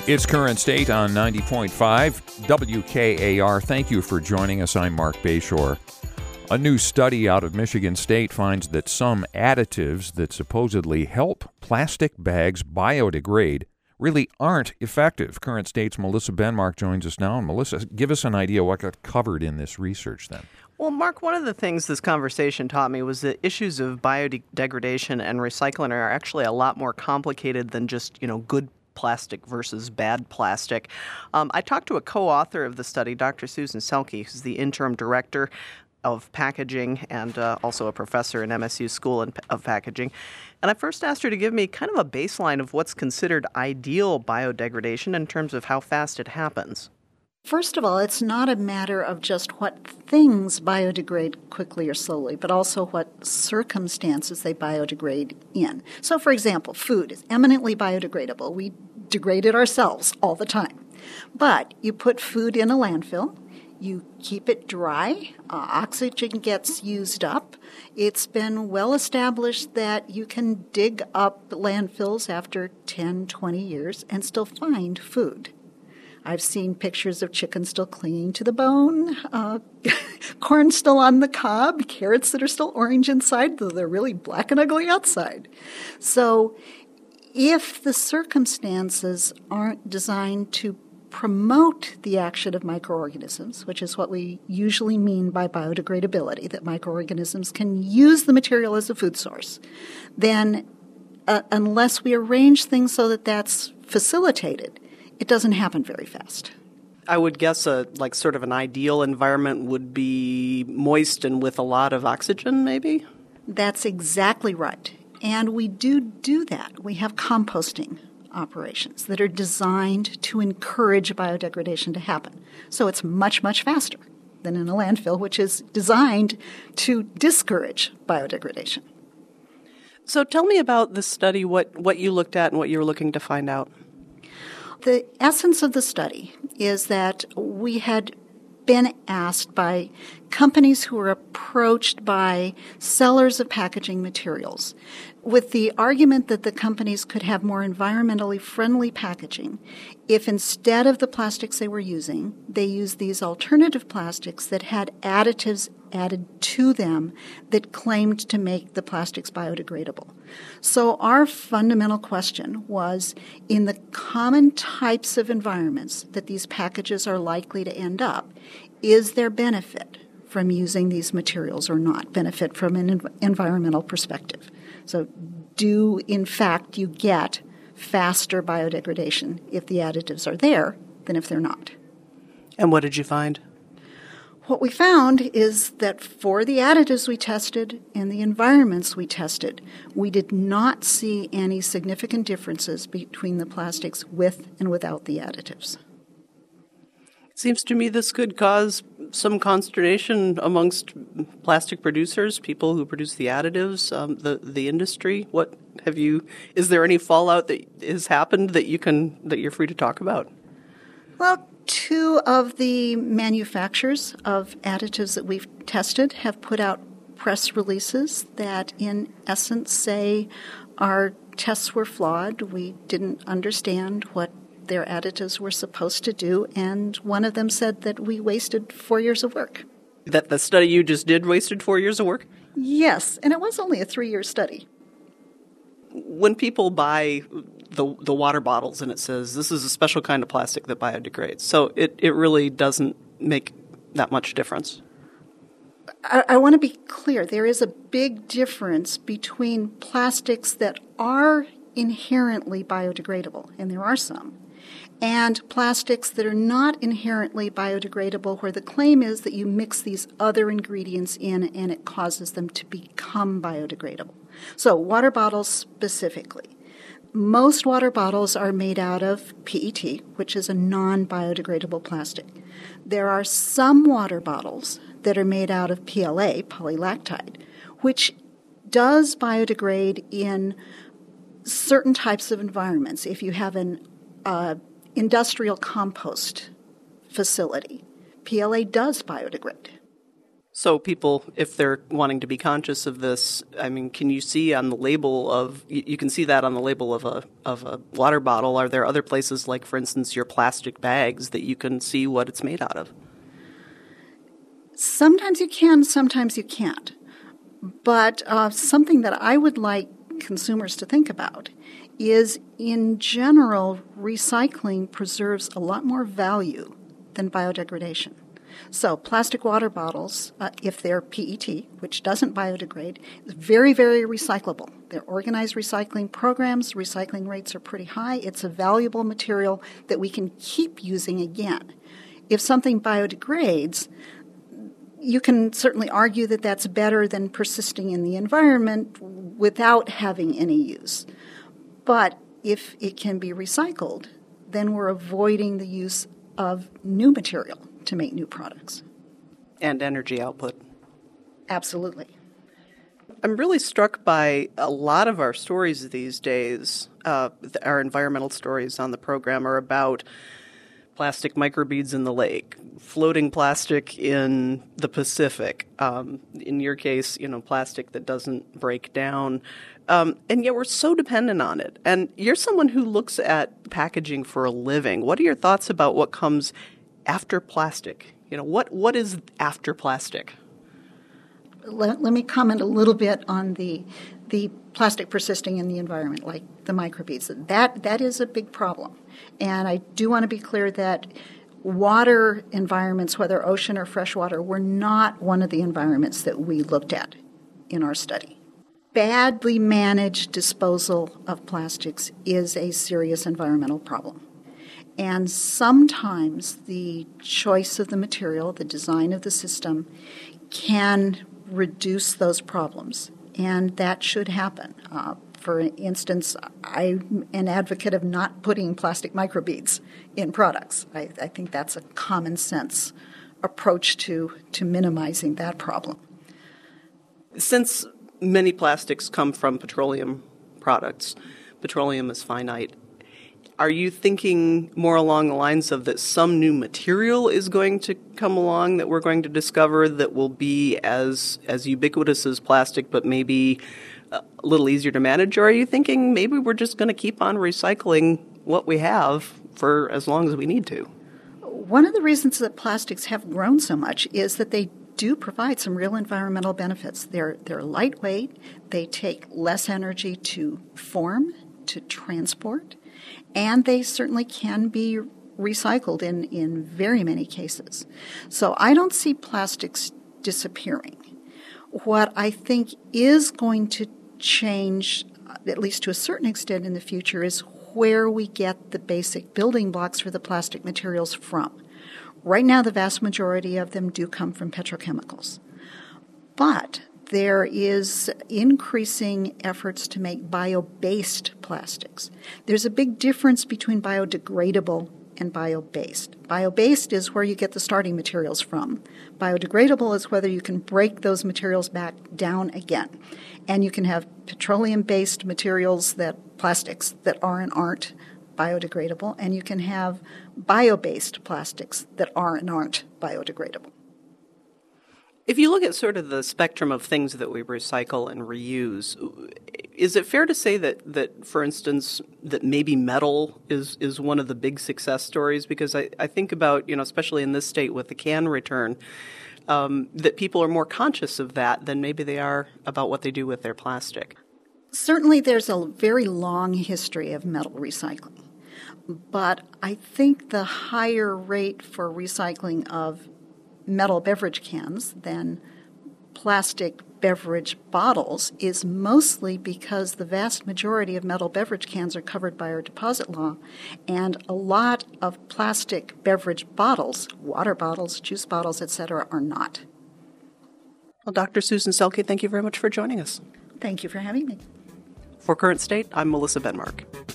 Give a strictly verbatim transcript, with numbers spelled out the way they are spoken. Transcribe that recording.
It's Current State on ninety point five W K A R. Thank you for joining us. I'm Mark Bayshore. A new study out of Michigan State finds that some additives that supposedly help plastic bags biodegrade really aren't effective. Current State's Melissa Benmark joins us now. And Melissa, give us an idea what got covered in this research then. Well, Mark, one of the things this conversation taught me was that issues of biodegradation and recycling are actually a lot more complicated than just, you know, good plastic versus bad plastic. Um, I talked to a co-author of the study, Doctor Susan Selke, who's the interim director of packaging and uh, also a professor in M S U School of Packaging. And I first asked her to give me kind of a baseline of what's considered ideal biodegradation in terms of how fast it happens. First of all, it's not a matter of just what things biodegrade quickly or slowly, but also what circumstances they biodegrade in. So, for example, food is eminently biodegradable. We degrade it ourselves all the time. But you put food in a landfill, you keep it dry, uh, oxygen gets used up. It's been well established that you can dig up landfills after ten, twenty years and still find food. I've seen pictures of chicken still clinging to the bone, uh, corn still on the cob, carrots that are still orange inside, though they're really black and ugly outside. So if the circumstances aren't designed to promote the action of microorganisms, which is what we usually mean by biodegradability, that microorganisms can use the material as a food source, then uh, unless we arrange things so that that's facilitated, it doesn't happen very fast. I would guess a like sort of an ideal environment would be moist and with a lot of oxygen, maybe? That's exactly right. And we do do that. We have composting operations that are designed to encourage biodegradation to happen. So it's much, much faster than in a landfill, which is designed to discourage biodegradation. So tell me about the study, what, what you looked at and what you were looking to find out. The essence of the study is that we had been asked by companies who were approached by sellers of packaging materials with the argument that the companies could have more environmentally friendly packaging if instead of the plastics they were using, they used these alternative plastics that had additives added to them that claimed to make the plastics biodegradable. So our fundamental question was, in the common types of environments that these packages are likely to end up, is there benefit from using these materials or not, benefit from an env- environmental perspective? So do, in fact, you get faster biodegradation if the additives are there than if they're not? And what did you find? What we found is that for the additives we tested and the environments we tested, we did not see any significant differences between the plastics with and without the additives. It seems to me this could cause some consternation amongst plastic producers, people who produce the additives, um, the the industry. What have you? Is there any fallout that has happened that you can that you're free to talk about? Well, two of the manufacturers of additives that we've tested have put out press releases that, in essence, say our tests were flawed. We didn't understand what their additives were supposed to do, and one of them said that we wasted four years of work. That the study you just did wasted four years of work? Yes, and it was only a three-year study. When people buy the the water bottles and it says this is a special kind of plastic that biodegrades, so it, it really doesn't make that much difference. I, I want to be clear. There is a big difference between plastics that are inherently biodegradable, and there are some, and plastics that are not inherently biodegradable, where the claim is that you mix these other ingredients in and it causes them to become biodegradable. So water bottles specifically. Most water bottles are made out of P E T, which is a non-biodegradable plastic. There are some water bottles that are made out of P L A, polylactide, which does biodegrade in certain types of environments. If you have an uh, industrial compost facility, P L A does biodegrade. So people, if they're wanting to be conscious of this, I mean, can you see on the label of, you can see that on the label of a of a water bottle. Are there other places, like, for instance, your plastic bags, that you can see what it's made out of? Sometimes you can, sometimes you can't. But uh, something that I would like consumers to think about is, in general, recycling preserves a lot more value than biodegradation. So plastic water bottles, uh, if they're P E T, which doesn't biodegrade, is very, very recyclable. They're organized recycling programs. Recycling rates are pretty high. It's a valuable material that we can keep using again. If something biodegrades, you can certainly argue that that's better than persisting in the environment without having any use. But if it can be recycled, then we're avoiding the use of new material to make new products. And energy output. Absolutely. I'm really struck by a lot of our stories these days. Uh, our environmental stories on the program are about plastic microbeads in the lake, floating plastic in the Pacific. Um, in your case, you know, plastic that doesn't break down. Um, and yet we're so dependent on it. And you're someone who looks at packaging for a living. What are your thoughts about what comes after plastic? You know, what what is after plastic? Let, let me comment a little bit on the the plastic persisting in the environment, like the microbeads. That that is a big problem. And I do want to be clear that water environments, whether ocean or freshwater, were not one of the environments that we looked at in our study. Badly managed disposal of plastics is a serious environmental problem. And sometimes the choice of the material, the design of the system, can reduce those problems. And that should happen. Uh, for instance, I'm an advocate of not putting plastic microbeads in products. I, I think that's a common sense approach to, to minimizing that problem. Since many plastics come from petroleum products, petroleum is finite, are you thinking more along the lines of that some new material is going to come along that we're going to discover that will be as as ubiquitous as plastic, but maybe a little easier to manage? Or are you thinking maybe we're just going to keep on recycling what we have for as long as we need to? One of the reasons that plastics have grown so much is that they do provide some real environmental benefits. They're they're lightweight, they take less energy to form, to transport, and they certainly can be recycled in, in very many cases. So I don't see plastics disappearing. What I think is going to change, at least to a certain extent in the future, is where we get the basic building blocks for the plastic materials from. Right now, the vast majority of them do come from petrochemicals. But there is increasing efforts to make bio-based plastics. There's a big difference between biodegradable and bio-based. Bio-based is where you get the starting materials from. Biodegradable is whether you can break those materials back down again. And you can have petroleum-based materials, that plastics that are and aren't biodegradable, and you can have bio-based plastics that are and aren't biodegradable. If you look at sort of the spectrum of things that we recycle and reuse, is it fair to say that, that for instance, that maybe metal is, is one of the big success stories? Because I, I think about, you know, especially in this state with the can return, um, that people are more conscious of that than maybe they are about what they do with their plastic. Certainly there's a very long history of metal recycling. But I think the higher rate for recycling of metal beverage cans than plastic beverage bottles is mostly because the vast majority of metal beverage cans are covered by our deposit law, and a lot of plastic beverage bottles, water bottles, juice bottles, et cetera, are not. Well, Doctor Susan Selke, thank you very much for joining us. Thank you for having me. For Current State, I'm Melissa Benmark.